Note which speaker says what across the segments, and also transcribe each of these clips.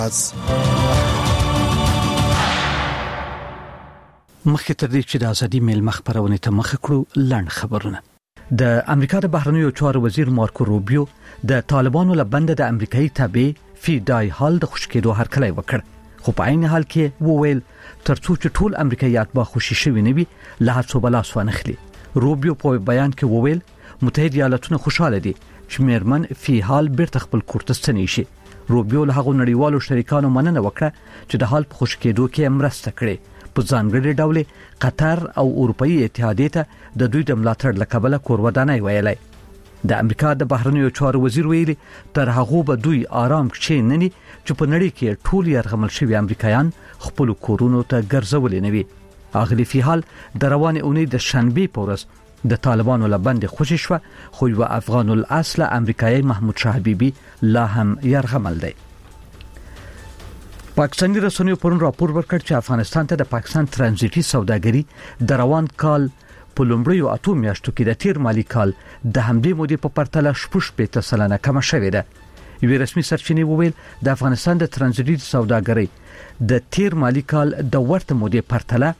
Speaker 1: مخکې تر دې چې د ازادي میل مخبرونه ته مخ کړو لړن خبرونه. د امریکا د بهرنیو چارو وزیر مارکو روبیو د طالبانو لبند د امریکایي تابع فیدای هال د خوشکېدو هرکلی وکړ، خو په عین حال کې وویل ترڅو چې ټول امریکایات به خوشي شوي نه وي له هڅو بلاس وانخلي. روبیو په بیان کې وویل متحده ایالاتونه خوشاله دي چې میرمن فی حال بیرته خپل کور ته ستنې شي. روبیو له هغو نړیوالو شریکانو مننه وکړه چې د حال په خوشکېدو کې مرسته کړې. په ځانګړي ډول قطر او اروپאי اتحادیه ته د دوی د ملاتړ لکبله کورودانای ویلای. د امریکا د بهرنیو چارو وزیر ویلي تر هغه به دوی آرام کښې نه ني چې په نړۍ کې ټول يرغمل شوی امریکایان خپل کورونو ته ګرځولې نه وي. اغلی فی حال د روان اونۍ د شنبې په ورځ د طالبانو لبند خوشی شو، خو یو افغان الاصل امریکایي محمود شاه حبیبي لا هم يرغمل دی. پاکستاني رسنیو پرون راپور ورکړ چې افغانستان ته د پاکستان ترانزیټي سوداګري د روان کال په لومړیو 8 میاشتو کې د تیر مالی کال د همدې مودې په پرتله 8% کم شوې ده. یو رسمي سرچینې وویل د افغانستان د ترانزیټي سوداګري د تیر مالی کال د ورته مودې پرتله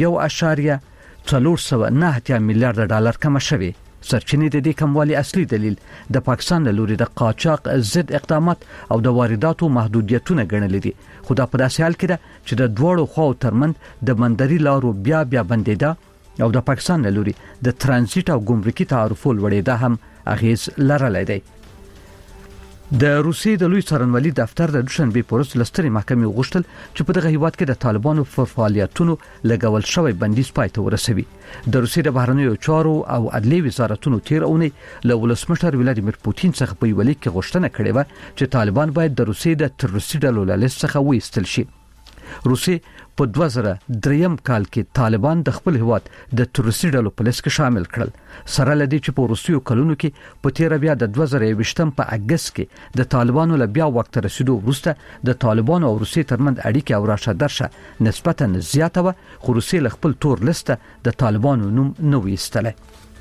Speaker 1: 1.409 میلیارډ ډالر کم شوې. سرچینې د دې کموالي اصلي دلیل د پاکستان له لوري د قاچاق ضد اقدامات او د وارداتو محدودیتونه ګڼل دي، خو دا په داسې حال کې ده چې د دوړو خواو ترمن د بندري لارو بیا بندیدا او د پاکستان له لوري د ترانزیت او ګمرکي تعرفو لوړېدا هم اغیز لرلای دی. د روسیې د لوی څارنوالي دفتر د دوشنبه په ورځ لستري محکمې غوښتل چې په دغه هیواد کې د طالبانو پر فعالیتونو لګول شوی بندیز پای ته ورسوي. د روسیې د بهرنیو چارو او عدلیې وزارتونو تیر اونۍ له ولسمشر ولادیمیر پوتین څخه په یو لیک کې غوښتنه کړې و چې طالبان باید د روسیې د تروریستي ډلو له لیست څخه وایستل شي. روسیې په 2003 کال کې طالبان د خپل هیواد د تروریستي ډلو په لیست کې شامل کړل، سره لدی چې په روسیو کلونو کې په تیر بیا د 2020 په اگست کې د طالبانو له بیا وخت رسیدو وروسته د طالبانو او روسیې ترمنځ اړیکې او راشه درشه نسبتا زیاته و، خو روسیې له خپل تور لیست د طالبانو نوم نه ویستله.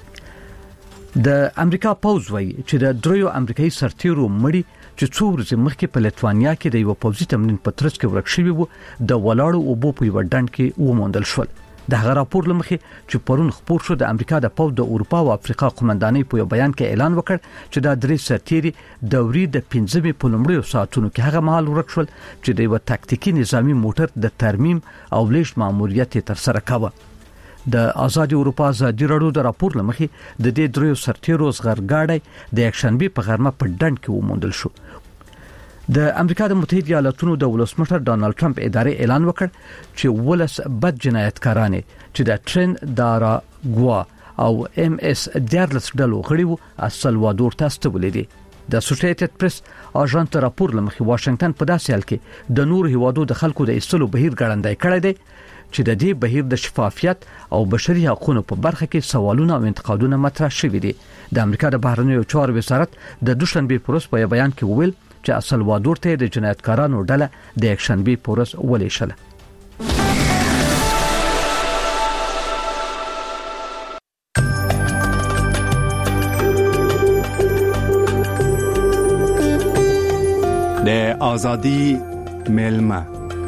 Speaker 1: د امریکا پوز وایي چې د دریو امریکایي سرتیرو مړي چې څو ورځې مخکې په لټوانیا کې د یو پوځي تمرین په ترڅ کې ورک شوی وو د ولاړو اوبو په یو ډنډ کې وموندل شول. د هغه راپور لمخې چې پرون خپور شو د امریکا د پوز د اروپا او افریقا قومندانۍ په یو بیان کې اعلان وکړ چې د درې سرتیري د وري د 15 په لومړیو ساعتونو کې هغه مهال ورک شول چې د یو تاکتیکي نظامی موټر د ترمیم او لیږد ماموریت تر سره کاوه. د آزادي اروپا ازادي راډیو د راپور لمخې د دې دریو سرتیرو زغرګاړی د یکشنبه په غرمه په ډنډ کې وموندل شو. د امریکا د متحده ایالاتونو د ولسمشر ډانلډ ټرمپ ادارې اعلان وکړ چې ولس بد جنایتکاران چې د ټرین دارا ګوا او ام اس 14 ډلو غړي وو السلوادور ته استولې دي. د اسوسییټډ پریس اژانس راپور لمخې واشنگټن په داسې حال کې د نور هیوادو د خلکو د ایستلو بهیر ګړندای کړی دی چې د دې بهیر د شفافیت او بشري حقوقو په برخه کې سوالونه او انتقادونه مطرح شوي دي. د امریکا د بهرنیو چارو وزارت د دوشنبه په ورځ په بیان کې وویل چې السلوادور ته د جنایتکارانو ډله د یکشنبه په ورځ ولیشله.
Speaker 2: د ازادي ملما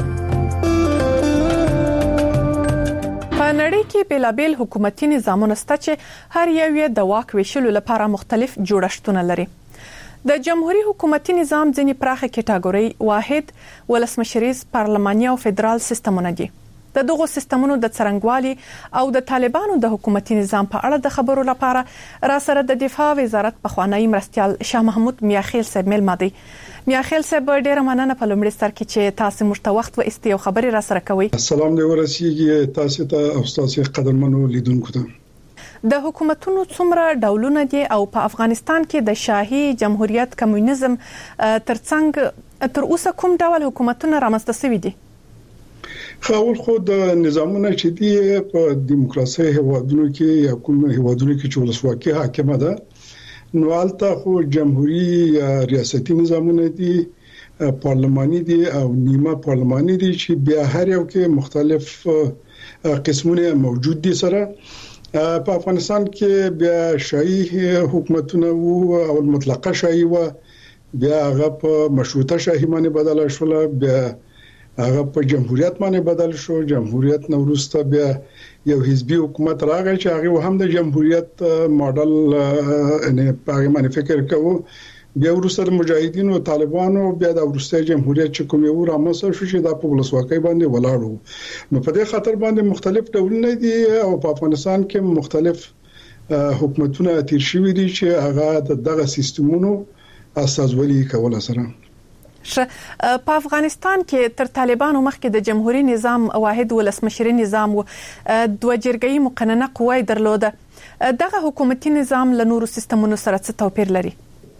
Speaker 3: په نړۍ کې بیلابیل حکومتي نظامونه شته چې هر یو یې د واک ویشلو لپاره مختلف جوړښتونه لري. د جمهوریت حکومتي نظام ځینې پراخه کټګوري واحد ولسمشریز پارلماني او فدرال سیستمونه دي. د دغو سیستمونو د څرنګوالي او د طالبانو د حکومتي نظام په اړه د خبرو لپاره را سره د دفاع وزارت پخوانی مرستیال شاه محمود میاخیل صاحب ملمدي. میاخیل صاحب ډیره مننه په لومړي سر کې چې تاسو مشته وخت و استیو خبري را سره کوي.
Speaker 4: السلام علیکم ورسیږي تاسو ته او تاسو قدرمنو لیدونکو ته.
Speaker 3: د حکومتونو څومره ډولونه دي او په افغانستان کې د شاهي جمهوریت کمونیزم ترڅنګ تر اوسه کوم ډول حکومتونه رامنځته شوي دي؟
Speaker 4: خو د نظامونه چې دي په دیموکراسي هیوادونو کې یا کوم هیوادونو کې چې ولسواکي حاکمه ده نو البته خو جمهوریت ریاستي نظامونه دي، پارلماني دي او نیمه پارلماني دي چې بیا هر یو کې مختلف قسمونه موجود دي. سره په افغانستان کې بیا شاهي حکومتونه او مطلقه شاهي و بیا هغه په مشروطه شاهي باندې بدل شو، بیا هغه په جمهوریت باندې بدل شو. جمهوریت نو وروسته بیا یو حزبي حکومت راغی چې هغه هم د جمهوریت ماډل نه په باندې فکر کوو. بیا وروسته مجاهدین او طالبانو بیا د وروسته جمهوریت چې کوم یو رامنځته شو چې د ولسواکۍ باندې ولاړو. نو په دې خاطر باندې مختلف ډولونه دي او په افغانستان کې مختلف حکومتونه تیر شوي دي چې هغه دغه سیستمونو اساسولي کول سره.
Speaker 3: په افغانستان کې تر طالبانو مخکې د جمهوریت نظام واحد ولسمشري نظام و دوه جرګې مقننه قوه درلوده. دغه حکومتي نظام له نورو سیستمونو سره څه توپیر لري؟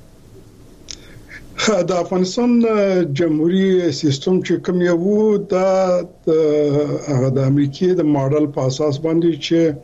Speaker 4: د افغانستان جمهوریت سیستم چې کوم یو د امریکای د ماډل په اساس باندې چې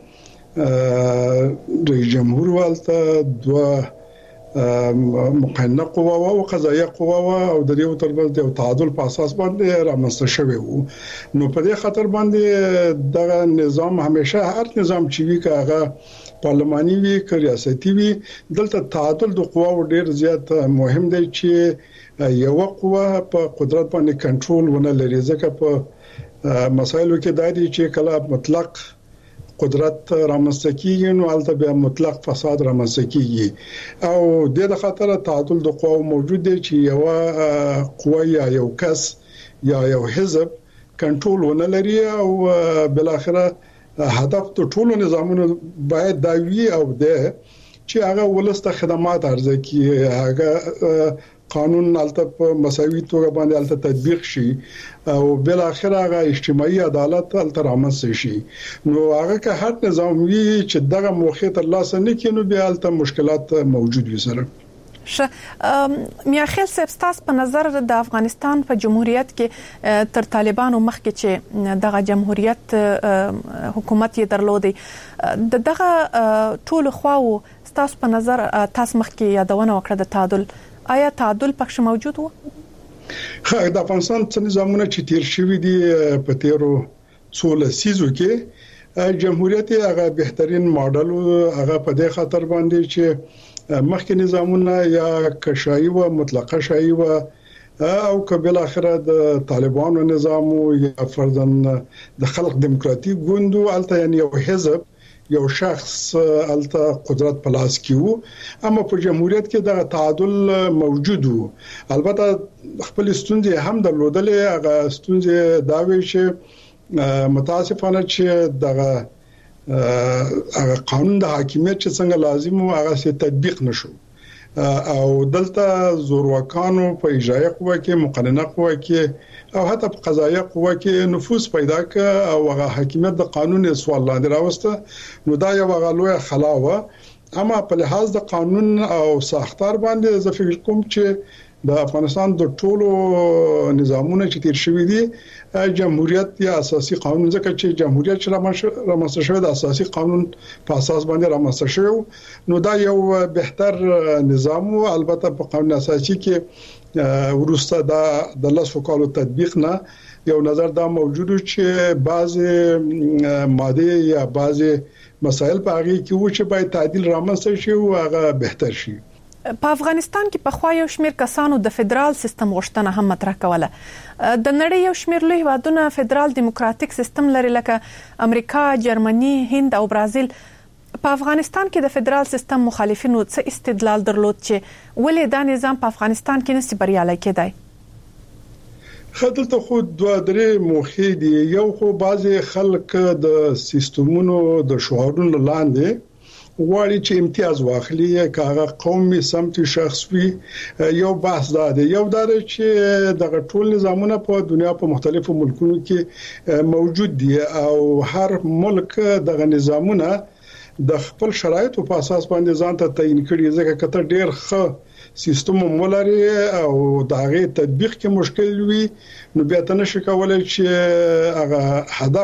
Speaker 4: د جمهور والته دوه مقننه قوه او قضایه قوه او د یو تربل د تعادل په اساس باندې رامنځته شوی وو. نو په دې خاطر باندې د نظام همیشه هر نظام چې وی کاغه پارلماني وی که ریاستي وی دلته تعادل د قواو ډیر زیات مهم دی چې یو قوه په قدرت باندې کنټرول ونه لري. ځکه په مسایلو کې دا دي چې کله مطلق قدرت رامنځته کیږي نو البته بیا مطلق فساد رامنځته کیږي او د خاطر تعادل د قواو موجود دی چې یو قوه یا یو کس یا یو حزب کنټرول ونه لري او بل اخره هدف د ټولو نظامونو باید دا وي او د چې هغه ولسته خدمات ارزه کی هغه قانون البته په مساوي توګه باندې البته تطبیق شي او بل اخر هغه اجتماعي عدالت البته رامنځته شي. نو هغه که هر نظام وي چې دغه موخه تر لاسه نه کینو بیا البته مشکلات موجود وي سره.
Speaker 3: میاخیل سبستاس په نظر د افغانستان په جمهوریت کې تر طالبانو مخکې چې دغه جمهوریت حکومت یې درلودي دغه ټول خواو ستاسو په نظر تاسو مخکې یادونه وکړه د تعادل، آیا تعادل پکې موجود و؟
Speaker 4: د افغانستان څخه نظامونه چې تیر شوی دي په تیرو 16 لسیزو کې جمهوریت هغه بهترین ماډل هغه په دې خاطر باندې چې مخکې نظامونه یا کشایي و مطلقه شایي و او کبل اخره د طالبانو نظام یا فرضاً د خلق دموکراتیک ګوندو الته یعنی یو حزب یو شخص الته قدرت پلاس کیو. اما په جمهوریت کې د تعادل موجود وو. البته خپل ستونزې هم درلودلې. هغه ستونزې دا وی چې متاسفانه چې دغه قانون د حاکمیت چې څنګه لازم وو هغه سي تطبیق نشو او دلته زورواکانو په اجرایه قوه کې مقننه قوه کې او حتی په قضایه قوه کې نفوذ پیدا ک او هغه حاکمیت د قانون سوال لاندې راوسته. نو دا یو غلوه خلاوه. اما په لحاظ د قانون او ساختار باندې زه فکر کوم چې د افغانستان د ټولو نظامونو چې تیر شوی دي جمهوریت یا اساسي قانون ځکه چې جمهوریت رامنځته شوی د اساسي قانون په اساس باندې رامنځته شوی نو دا یو بهتر نظام او البته په قانون اساسي کې ورسته د لاسو کولو تطبیق نه یو نظر دا موجود چې بعض ماده یا بعض مسائل په هغه کې و چې باید تعدیل رامنځته شي او هغه بهتر شي.
Speaker 3: په افغانستان کې په خوا یو شمېر کسانو د فدرال سیستم غوښتنه هم مطرح کوله. د نړۍ یو شمېر لوی هیوادونه فدرال دیموکراتیک سیستم لري لکه امریکا، جرمني، هند او برازیل. په افغانستان کې د فدرال سیستم مخالفینو څه استدلال درلود چې ولې دا نظام په افغانستان کې نشي بریالي کېدای؟
Speaker 4: خدلته خو دوه درې موخې دي. یو خو بعضي خلک د سیستمونو د شعارونو لاندې غواړي چې امتیاز واخلي کاغه قومي سمتي شخصي. یو بحث دا دی. یو دا چې دغه ټول نظامونه په دنیا په مختلفو ملکونو کې موجود دي او هر ملک دغه نظامونه د خپل شرایطو په اساس باندې ځان ته تعین کړي. ځکه کته ډیر ښه سیستم مولري او دغه تطبیق کې مشکل وي نو بیا ته نشي کولای چې هغه هدف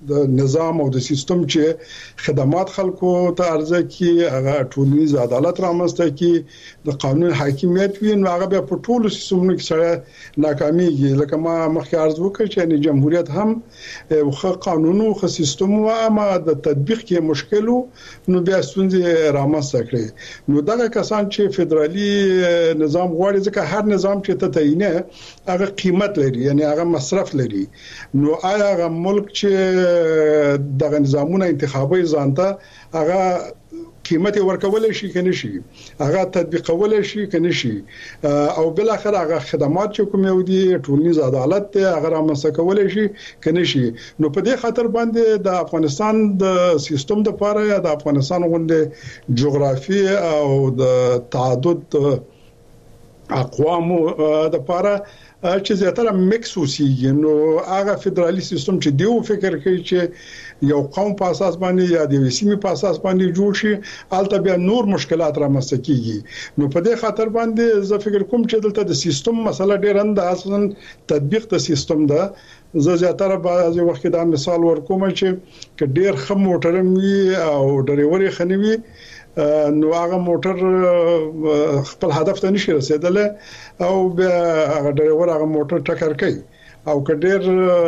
Speaker 4: د نظام او د سیستم چې خدمات خلکو ته ارزه کی هغه ټولنیز عدالت رامنځته کی د قانون حاکمیت وي نو هغه په ټولو سیستمونو کې سره ناکاميږي لکه ما مخکې عرض وکړ چې جمهوریت هم خو قانون او خو سیستم او اما د تطبیق کې مشکل نو بیا ستونزې رامنځته کړي نو دا کسان چې فدرالي نظام غواړي ځکه هر نظام چې ته تعینه هغه قیمت لري یعنی هغه مصرف لري نو آیا هغه ملک چې دغه نظامونه انتخابي ځانته هغه قیمت ورکول شي کنه شي هغه تطبیقول شي کنه شي او بل اخر هغه خدمات چې کوم یو دي ټولنیز عدالت ته هغه رامنځته کول شي کنه شي نو په دې خاطر باندې د افغانستان د سیستم د لپاره یا د افغانستان غونډه جغرافي او د تعدد اقوامو د لپاره چې زیاتره میکس وسیږي نو هغه فدرالي سیستم چې دیو فکر کوي چې یو قوم په اساس باندې یا د وسیمې په اساس باندې جوړ شي البته بیا نور مشکلات رامنځته کیږي نو په دې خاطر باندې زه فکر کوم چې دلته د سیستم مسله ډېر اند اصلا تطبیق د سیستم ده زه زیاتره بعضی وخت دا مثال ورکوم چې ډېر خم موټر وي او ډرایور خنوي نو هغه موټر خپل هدف ته نشي رسیدل او هغه ډرایور هغه موټر ټکر کوي او کډیر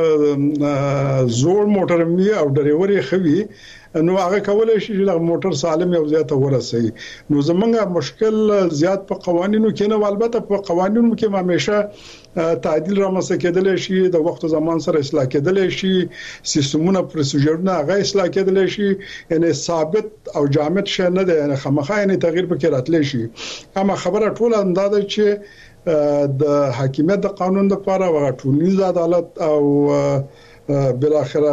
Speaker 4: زوړ موټر می او ډرایور یې خوي نو هغه کولای شي چې موټر سالم یو ځای ته ورسي نو زمونږه مشکل زیات په قوانینو کې نه البته په قوانینو کې همیشه تعدیل رامنځته کېدل شي د وخت او زمان سره اصلاح کېدل شي سیستمونه پروسیجرونه هغه اصلاح کېدل شي یعنی ثابت او جامد شي نه ده یعنی خامخا یعنی تغییر پکې راتلی شي اما خبره ټول اندازه چې د حاکمیت د قانون لپاره او ټولنیز عدالت او بل اخره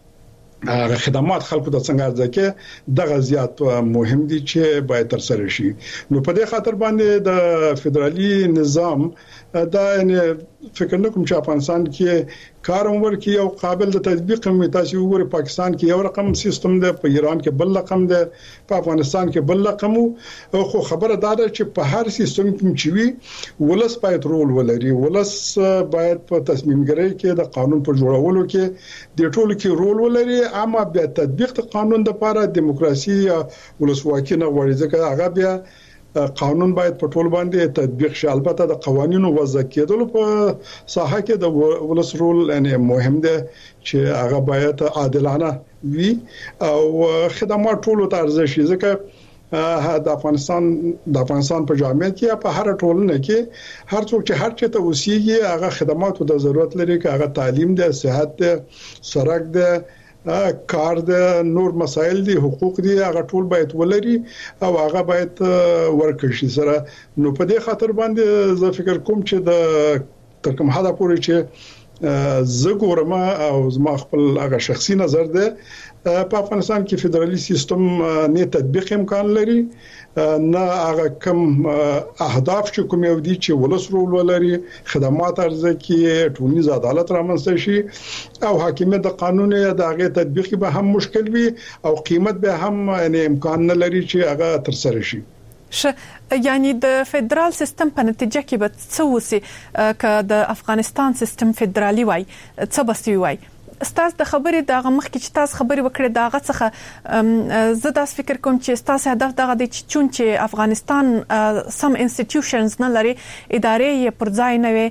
Speaker 4: خدمات خلکو د څنګه ځکه د غزيات مهم دي چې باید تر سره شي نو په دې خاطر باندې د فدرالي نظام دا یعنی فکر نکوم چې افغانستان کې کار عمر کې یو قابل د تطبیق هم تاسو وګورئ پاکستان کې یو رقم سیستم دی په ایران کې بل رقم دی په افغانستان کې بل رقم خو خبره دا ده چې په هر سیستم کې چې وي ولس باید رول ولري ولس باید په تصمیم ګرۍ کې د قانون په جوړولو کې د ټولو کې رول ولري اما بیا تطبیق د قانون لپاره دیموکراسي ولسواکي نه غواړي ځکه هغه بیا قانون باید په ټول باندې تطبیق شي البته د قوانینو وضع کېدل په ساحه کې د ولس رول یعنی مهم دی چې هغه باید عادلانه وي او خدمات ټول ته ارزښت شي ځکه د افغانستان په جامعه کې په هر ټولنه کې هر څوک چې هر چاته اوسېږي هغه خدماتو د ضرورت لري چې هغه تعلیم دی صحت دی سړک دی کار د نور مسایل دي حقوق دي هغه ټول باید ولري او هغه باید ورکړي شي سره نو په دې خاطر باندې زه فکر کوم چې د تر کوم حدا پورې چې زه ګورم او زما خپل هغه شخصي نظر ده په افغانستان کې فدرالي سیستم نه تطبیق امکان لري نه هغه کوم اهداف چې کوم یو دي چې ولس رول ولري خدمات ارزه کې ټولنیز عدالت رامنځته شي او حاکمیت د قانون د هغه تطبیق به هم مشکل وي او قیمت به هم یعنی امکان نه لري چې هغه تر سره شي
Speaker 3: یعنی د فدرال سیستم په نتیجه کې به څه وسی ک د افغانستان سیستم فدرالي وای څه بسوي وای ستاسو د خبرې د مخکې چې تاسو خبرې وکړې داغه څخه زه تاسو فکر کوم چې تاسو هدف دغه د چون چې افغانستان سم انسټیټیوشنز نه لري ادارې پر ځای نه وي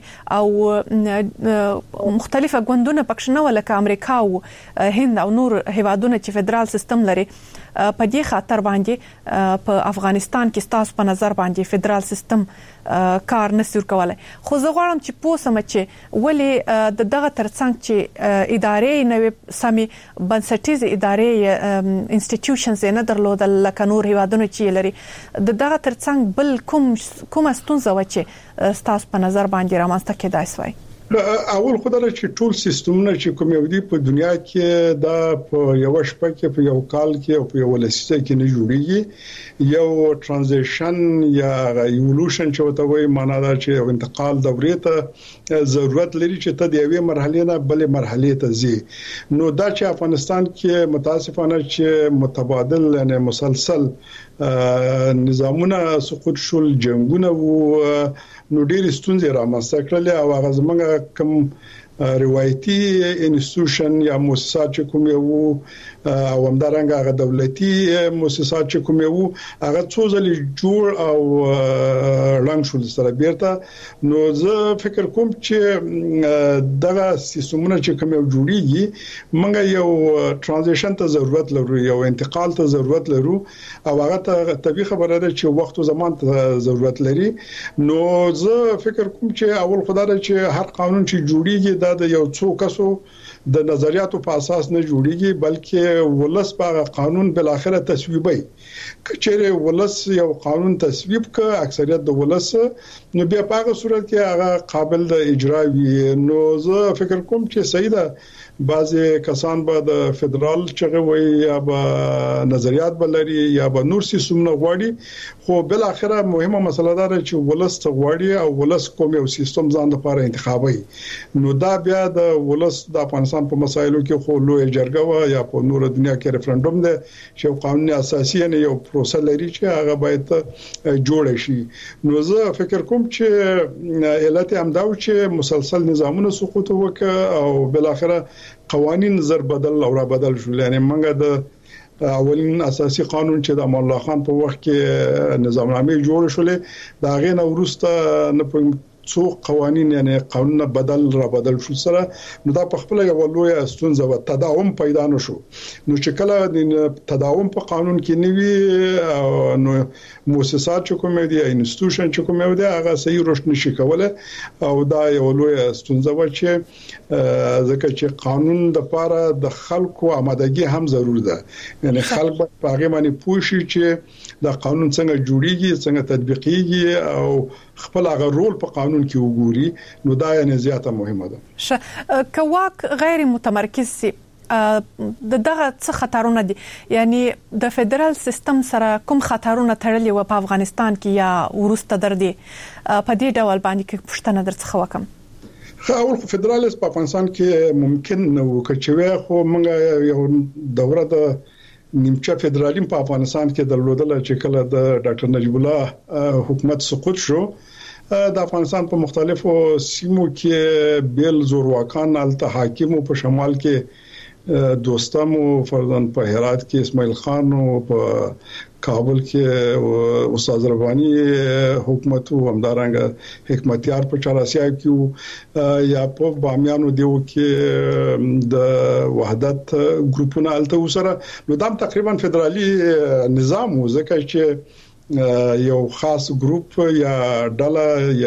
Speaker 3: او مختلفه غوندونه پکښ نه ولکه امریکا او هند او نور هیوادونه چې فدرال سیستم لري په دې خاطر باندې په افغانستان کې تاسو په نظر باندې فدرال سیستم کار نسور کولای خو زه غواړم چې پوسم چې ولې د دغه ترڅنګ چې ادارې نوې سمي بنسټیز ادارې انسټیټیوشنز نه درلودل لکه نور هیوادونه چې لري د دغه ترڅنګ بل کوم ستونزه و چې تاسو په نظر باندې رامنځته کېدای شوی
Speaker 4: اول خدای چې ټول سیستمونه چې کوم یو دي په دنیا کې دا په یو شپه کې په یو کال کې او په یو لسیزه کې نه جوړیږي یو ترانزیشن یا ایولوشن چې وته وایي معنا دا چې انتقال دورې ته ضرورت لري چې ته د یوې مرحله نه بلې مرحله ته ځي نو دا چې افغانستان کې متاسفانه چې متبادل یعنی مسلسل نظامونه سقوط شول جنگونه وو نو ډېر ستونزې رامنځته کړل او هغه زمونږ کوم روایتي انسټیټیوشن یا مؤسسات چې کوم یو او همدارنګه هغه دولتي مؤسسات چې کوم یو هغه څو ځلې جوړ او رنګ شول سره بیرته نو زه فکر کوم چې دغه سیستمونه چې کوم یو جوړیږي موږ یو ترانزیشن ته ضرورت لرو یو انتقال ته ضرورت لرو او هغه ته طبيعي خبره ده چې وخت او زمان ته ضرورت لري نو زه فکر کوم چې اول خدای چې هر قانون چې جوړیږي دا د یو څو کسو د نظریاتو په اساس نه جوړیږي بلکې ولس په قانون بل اخره تصویبي کچېره ولس یو قانون تصویب ک اکثریت د ولس نو بیا په هغه صورت کې هغه قابل د اجرا وي نو زه فکر کوم چې صحیح ده بعضی کسان به د فدرال چغه وي یا به نظریات بلري یا به نور سیستمونه غواړي خو بل اخره مهمه مسله ده چې ولس غواړي او ولس کوم یو سیستم ځان لپاره انتخابي نو دا بیا د ولس د افغانستان په مسایلو کې خو لوی جرګه یا په نور دنیا کې ریفرندوم ده چې قانوني اساسي نه یو پروسه لري چې هغه باید جوړ شي نو زه فکر کوم چې علت هم دا و چې مسلسل نظامونه سقوط وکړ او بل اخره قوانين زر بدل او را بدل شول یعنی منګه د اولین اساسي قانون چې د امان الله خان په وخت کې نظامنامه جوړ شولې دا غینه ورسته نه څو قوانين یعنی قانون بدل را بدل شو سره نو دا په خپل یو لوی استونزه و تداوم پیدا نشو نو چې کله د تداوم په قانون کې نیوي نو مؤسسات چې کوم دي انسټیټیوشن چې کوم دي هغه صحیح رشد نشي کوله او دا یو لوی استونزه و چې ځکه چې قانون د لپاره د خلکو آمادګي هم ضرور ده یعنی خلک په هغه باندې پوښي چې دا قانون څنګه جوړیږي څنګه تطبیقیږي او خپل هغه رول په قانون کې وګوري نو دا یې زیاته مهمه ده
Speaker 3: کواک غیر متمرکز سي دغه څه خطرونه دي یعنی د فدرال سیستم سره کوم خطرونه تړلي و په افغانستان کې یا ورسته دردي په دې ډول باندې کې پښتنه درڅخه وکم
Speaker 4: اول فدرالیست په افغانستان کې ممکن نو کچوي خو موږ یو دوره د نیمچه فدرالیزم په افغانستان کې درلودل چې کله د ډاکټر نجیب الله حکومت سقوط شو د افغانستان په مختلفو سیمو کې بیل زورواکان الته حاکمو په شمال کې دوستمو فرضاً په هرات کې اسماعیل خان او په کابل کې استاد ربانی حکومت او همدارنګه حکمتیار په چاراسیا کې یا په بامیانو دیو کې د وحدت ګروپونه الته وسره نو دا تقریبا فدرالي نظام وزکه چې یو خاص ګروپ یا ډله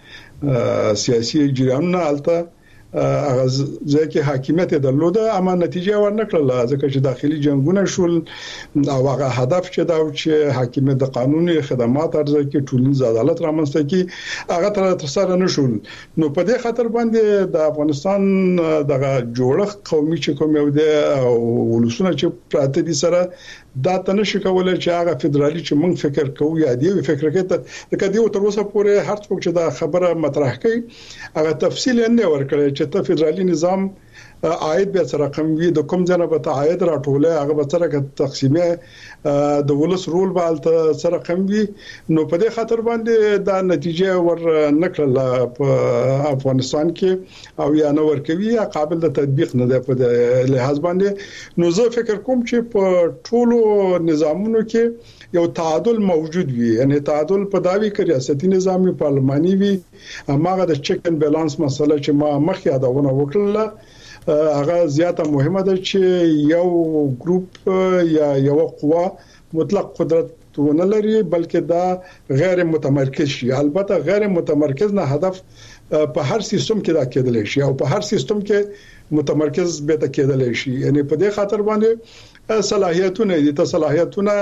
Speaker 4: یا سیاسي جریانونه الته هغه ځکه حاکمیت درلوده اما نتیجه ورنکړه ځکه چې داخلي جنگونه شول او هغه هدف چې دا چې حاکمیت د قانوني خدمات ارزه کې ټولنیز عدالت رامنځته کی هغه تر سره نشول نو په دې خاطر باندې د افغانستان دغه جوړښت قومي چې کوم یو دی او ولسونه چې پراته دي سره دا تنه شي کولای چې هغه فدرالي چې موږ فکر کوو یا دی فکر کوي د کدیو تر اوسه پورې هر څوک چې دا خبره مطرح کوي هغه تفصیل نه ورکړي چې ته فدرالي نظام عاید به سره رقم وي د کوم ځنه به عاید راټوله هغه به سره تقسیمه د ولس رول به سره رقم وي نو په دې خاطر باندې دا نتیجه ور نکړه په افغانستان کې او یا نو ورکوي قابل د تطبیق نه ده په لحاظ باندې نو زه فکر کوم چې په ټولو نظامونو کې یو تعادل موجود وي یعنی تعادل په داوی کې ریاستي نظام پارلماني وي هغه د چیک ان بیلانس مسله چې ما مخکې یادونه وکړه هغه زیاته مهمه ده چې یو ګروپ یا یو قوه مطلق قدرت ونه لري بلکې دا غیر متمرکز شي البته غیر متمرکز نه هدف په هر سیستم کې دا کېدل شي او په هر سیستم کې متمرکز به تا کېدل شي یعنی په دې خاطر باندې صلاحیتونه دي ته صلاحیتونه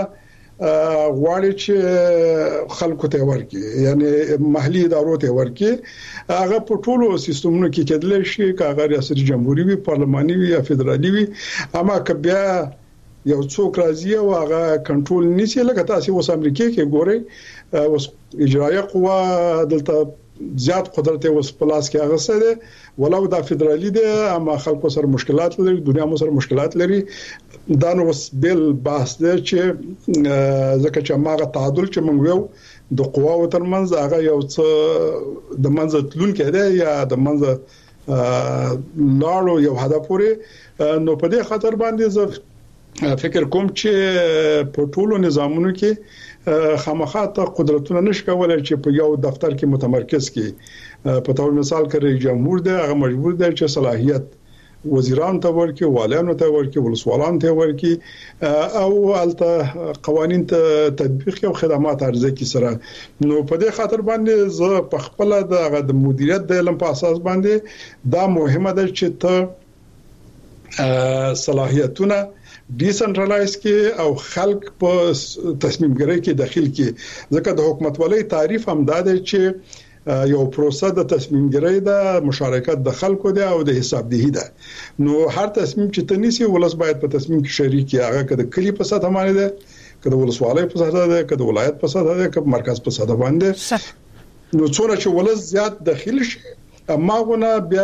Speaker 4: غواړي چې خلکو ته ورکړي یعنی محلي ادارو ته ورکړي هغه په ټولو سیستمونو کې کېدل شي کاغه ریاست جمهوریت وي پارلماني وي یا فدرالي وي اما کبیا یو څوک راځي او هغه کنټرول نشي لکه تاسو اوس امریکا کې ګورئ اوس اجرایه قوه دلته زیات قدرت اوس پلاس کې هغه سره ولو دا فدرالي دي اما خلکو سره مشکلات لري دنیا مو سره مشکلات لري دا نو بل بحث دی چې ځکه چې ماغه تعادل چې موږ یو د قواو ترمنځ هغه یو څه د منځ تلون کې دی یا د منځ لاړو یو هدف پورې نو په دې خاطر باندې زه فکر کوم چې په ټولو نظامونو کې خامخا ته قدرتونه نشي کولای چې په یو دفتر کې متمرکز کی په تور مثال کې رئیس جمهور دی هغه مجبور دی چې صلاحیت وزیران ته ورکړي والیانو ته ورکړي ولسوالان ته ورکړي او الته قوانين ته تطبیق او خدمات عرضه کی سره نو په دې خاطر باندې زه په خپل د مدیریت د علم په اساس باندې دا مهمه ده چې ته صلاحیتونه ډیسنټرلایز کې او خلک په تصمیم ګیری کې داخل کې ځکه د حکومت ولې تعریف هم دا دی چې یو پروسه د تصمیم ګیری د مشارکت د خلکو دی او د حسابدهی ده نو هر تصمیم چې تنيسي ولس باید په تصمیم کې شریک وي هغه کده کلی په ساته باندې ده کده ولسوالۍ په ساته ده کده ولایت په ساته ده کده مرکز په ساته باندې نو څوره چې ولس زیات داخل شي اما غونه بیا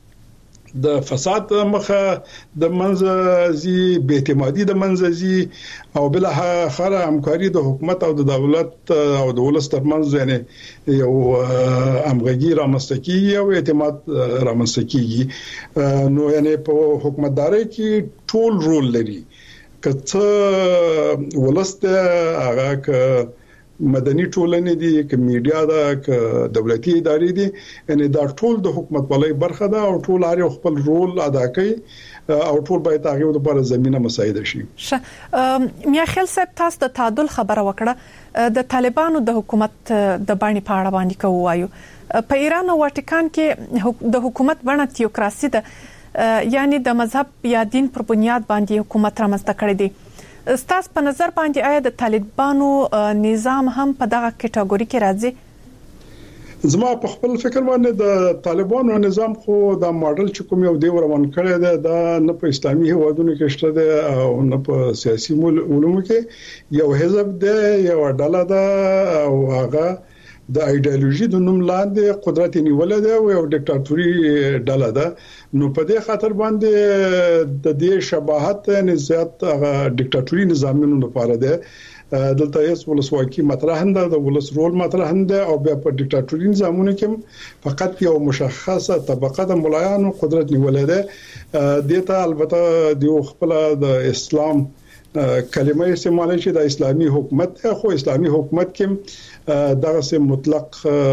Speaker 4: د فساد مخه د منځي به اعتمادي د منځي او بل اخر همکاري د حکومت او د دولت او د ولس ترمنځ یعنی یو همغږي رامنځته او اعتماد رامنځته کیږي نو یعنی په حکومتداري کې ټول رول لري کته ولست هغه مدني ټولنې دي ک میډیا ده ک دولتي ادارې دي یعنی دا ټول د حکومت ولای برخه ده او ټول هر خپل رول ادا کوي او ټول باید هغه لپاره زمينه مساعد شي
Speaker 3: میا خیل صاحب تاسو د تعادل خبره وکړه د طالبانو د حکومت د باندې پاړه باندې کوایو په ایران او واتیکان کې د حکومت بڼه تیوکراسي ده یعنی د مذهب یا دین پر بنیاد باندې حکومت رامنځته کړی دی ستاسو په نظر باندې آیا د طالبانو نظام هم په دغه کټګوري کې راځي
Speaker 4: زما په خپل فکر باندې د طالبانو نظام خو د ماډل چې کوم یو دی ورمن کړی دی دا نه په اسلامي هیوادونو کې شته دی او نه په سیاسي علومو کې یو حزب دی یو ډله ده او هغه د ایدئولوژي د نوم لاندې قدرت نیول دی او یو ډیکټاتوري ډله ده نو په دې خاطر باندې د دې شباهت نه زیات ډیکټاتوري نظامونو لپاره ده دلته هیڅ ولسواکي مطرح نه ده د ولس رول مطرح نه ده او بیا په ډیکټاتوري نظامونو کې فقط یو مشخصه طبقه د ملایانو قدرت نیول ده دته البته د خپل د اسلام کلمه استعمال شي د اسلامي حکومت خو اسلامي حکومت کې دغه سه مطلق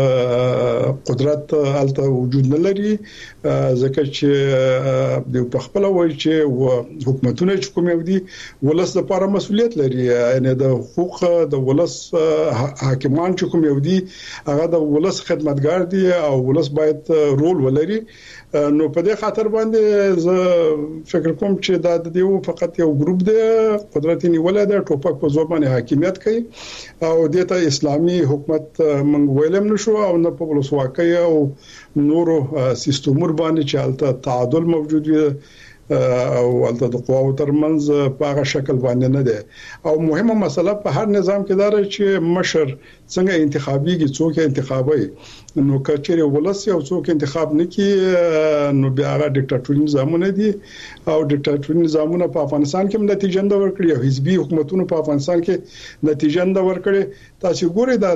Speaker 4: قدرت الته وجود نه لري ځکه چې د خپل وایي چې حکومتونه چې کوم یو دي ولس لپاره مسؤلیت لري یعنی د حقوق د ولس حاکمان چې کوم یو دي هغه د ولس خدمتګار دي او ولس باید رول ولري نو په دې خاطر باندې زه فکر کوم چې دا د یو فقط یو ګروپ دی قدرت نیول دی ټوپک په زور باندې حاکمیت کوي او دته اسلامي حکومت منګ ویلم نشو او نه په ولسواکۍ او نورو سیستمور باندې چې الته تعادل موجود وي او الته د قواو ترمنځ په هغه شکل باندې نه ده او مهمه مسله په هر نظام کې دا چې مشر څنګه انتخابيږي څوک انتخابي نو کچېره ولس یو څوک انتخاب نکي نو بیا هغه ډیکټاتوري نظامونه دي او ډیکټاتوري نظامونه په افغانستان کې نتیجه نه ورکړي او حزبي حکومتونو په افغانستان کې نتیجه نه ورکړي تاسو ګورئ دا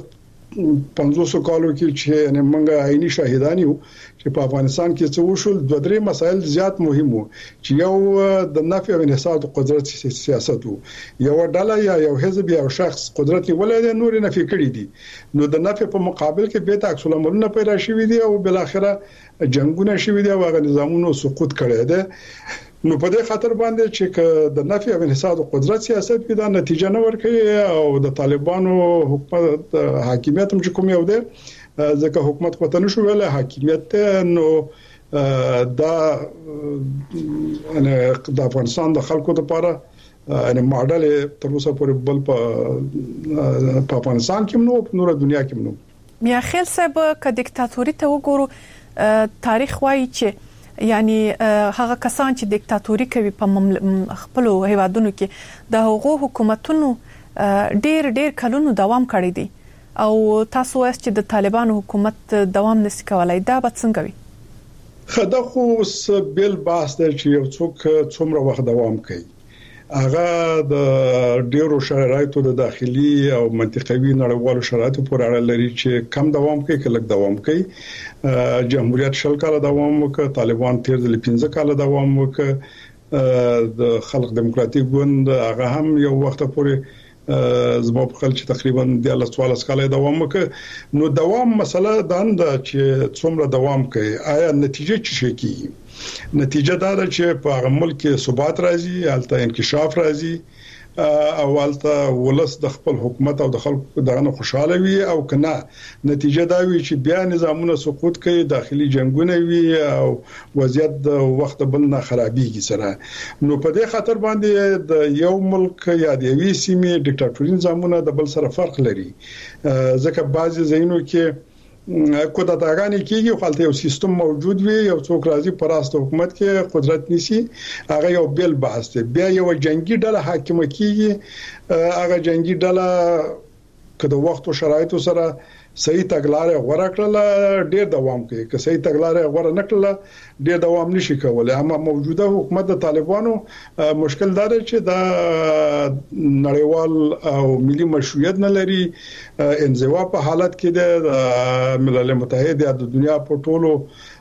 Speaker 4: 500 کالو کې چې موږ عیني شاهدان یو چې په افغانستان کې څه وشول دوه درې مسایل زیات مهم وو چې یو د نفي او انحصار د قدرت سیاست وو یو ډله یا یو حزب یا شخص قدرت ولې نور نفي کړی دي نو د نفي په مقابل کې به عکس العملونه پیدا شوي دي او بل اخره جنگونه شوي دي او هغه نظامونو سقوط کړی دی نو په دې خاطر باندې چې د نفي او انحصار د قدرت سیاست کې دا نتیجه نه ورکړي او د طالبانو حکومت حاکمیت هم کوم یو دی ځکه حکومت پته نشو ویل حاکمیت نو دا د افغانستان د خلکو لپاره ان ماډل تر اوسه پورې بل په افغانستان کې نو په نور دنیا کې نو
Speaker 3: میا خیل صاحب ک دیکتاتوري ته وګورو تاریخ وایي چې یعنی هغه کسان چې دیکتاتوري کوي په خپل هیوادونو کې د هغو حکومتونو ډېر کلونو دوام کړی دی او تاسو وایئ چې د طالبانو حکومت دوام نشي کولای دا به څنګه وي
Speaker 4: خدا خو بل بحث دی چې یو څوک څومره وخت دوام کوي هغه د ډیرو شرایطو د داخلي او منطقوي نړیوالو شرایطو پورې اړه لري چې کم دوام کوي کله دوام کوي. جمهوریت 10 کال دوام وکړ، طالبان تیر ځل 15 کال دوام وکړ، د خلق دیموکراتیک ګوند هغه هم یو وخت پورې زموږ په خل چې تقریبا د 14 کال دوام وکړ. نو دوام مسله دا چې څومره دوام کوي، آیا نتیجه څه کیږي؟ نتیجه دا ده چې په هغه ملک کې ثبات راځي، حالت انکشاف راځي، او حالت ولس د خپل حکومت او د خلکو دغه خوشاله وي، او کنه نتیجه دا وي چې بیا نظامونه سقوط کوي، داخلي جنگونه وي او وضعیت د وخت بل نه خرابېږي سره. نو په دې خاطر باندې د یو ملک یا د یوې سیمې ډیکټاتوري نظامونه د بل سره فرق لري، ځکه بعضي ځایونو کې قدرتګانی کېږي خو حالت یو سیستم موجود وي، یو څوک راځي پر راست حکومت کې قدرت نيسي، هغه یو بل بحث دی. بیا یو جنگي ډله حاکم کېږي، هغه جنگي ډله کله وخت او شرایطو سره صحیح تګلارې غوړه کړله ډېر دوام کوي، که صحیح تګلارې غوړه نکړله ډېر دوام نشي کولای. اما موجوده حکومت د طالبانو مشکل دا دی چې دا نړیوال او ملي مشروعیت نه لري، انزوا په حالت کې د ملل متحد یا د دنیا په ټولو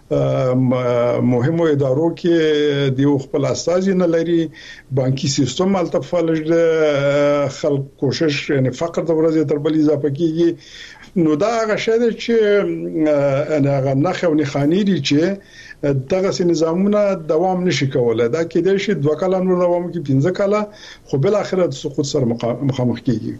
Speaker 4: مهمو ادارو کې د خپل اساسي نه لري، بانکي سیستم التفالج خلک کوشش یعنی فقر د ورځې تر بل اضافه کیږي. نو دا هغه شی دی چې هغه نخ او نخانی دي چې دغه نظامونه دوام نشي کولای. دا کېدای شي 2 کال نور دوام کوي، 15 کال، خو بل اخر د سقوط سره مخامخ کیږي.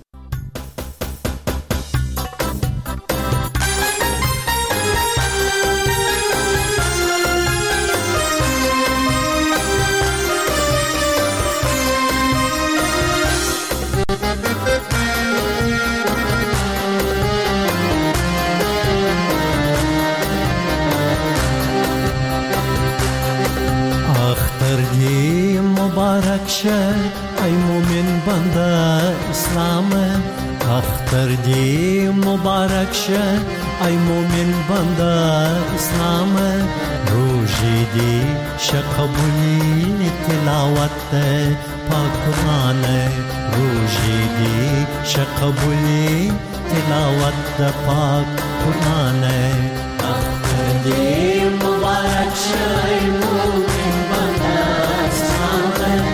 Speaker 5: ای مومن بنده اسلام، اختر دی مبارک شه ای مومن بنده اسلام، روزی دی شقبولی تلاوت پاک قرآن، روزی دی شقبولی تلاوت پاک قرآن. اختر دی مبارک شه ای مومن بنده اسلام،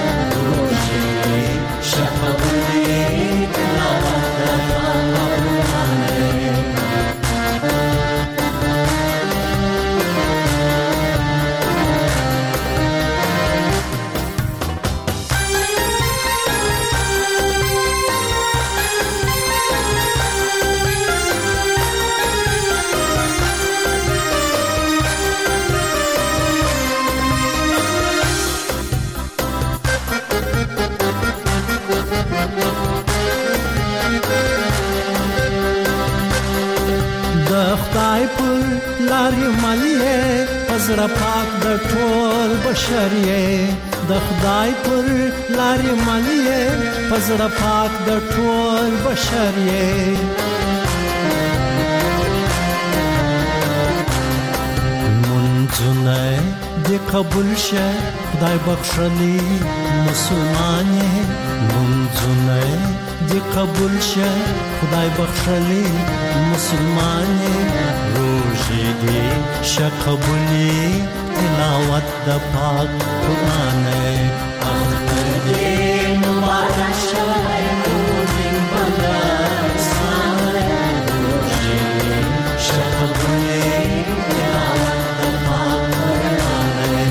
Speaker 5: خدای پر لارې مالیه پزړه پاک د ټول بشریه، د خدای پر لارې مالیه پزړه پاک د ټول بشریه. منځونه دې قبول شه خدای بخښلي مسلمانې، منځونه دې قبول شه خدای بخښلي مسلمانې، روزي دې شقبولي تلاوت د پاک قرآن. اختر دې مبارک شه ای مومن بنده اسلام، روزي دې شقبولي تلاوت د پاک قرآن.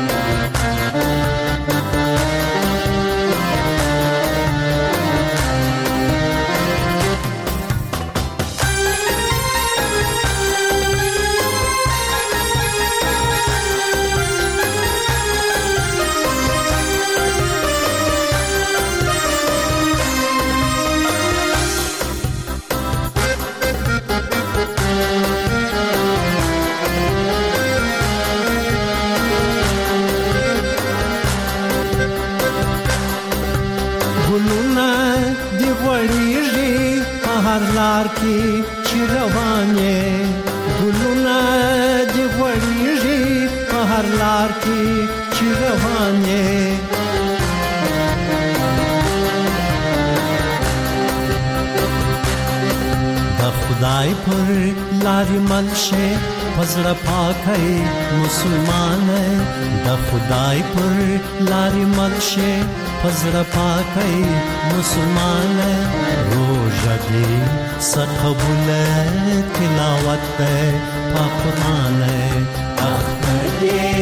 Speaker 5: لار کې چې روانې ګلونه دې غوړېږي په هر لار کې چې روانې خدای پر لارې مل شه پزړه پاکي مسلمان د خدای پر لارې مل شه پزړه پاکي مسلمان روزه دې سقبول تلاوت په قرآن اختر